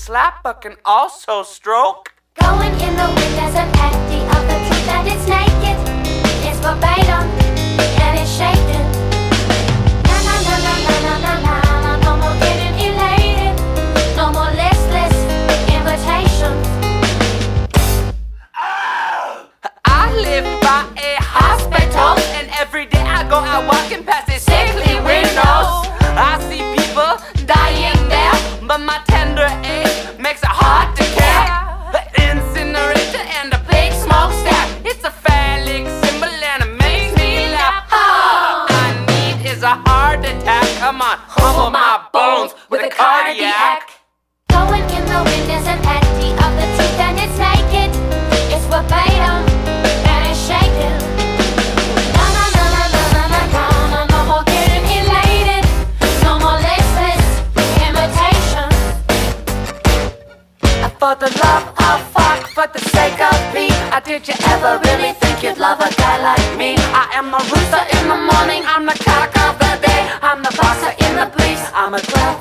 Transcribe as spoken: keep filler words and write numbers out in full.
slap but can also stroke. Going in the wind as an empty of the truth that it's naked. It's verbatim and it's shaken. Na na na na na na na na. No more getting elated. No more listless invitations. I live by a hospital, and every day I go out walking past these sickly windows. I see people dying there, but my tender age makes it hard to care. The incinerator and the big smokestack, it's a phallic symbol and it makes me laugh. All I need is a heart attack. Come on, humble my bones with a cardiac. Going in the wind is an empty of the truth and it's naked. It's verbatim and it's shaken. Na na na na na na na na. No more getting elated. No more listless invitations. For the love of fuck, for the sake of me, uh, did you ever really think you'd love a guy like me? I am a rooster in the morning, I'm the cock of the day, I'm the boxer in the police, I'm a glove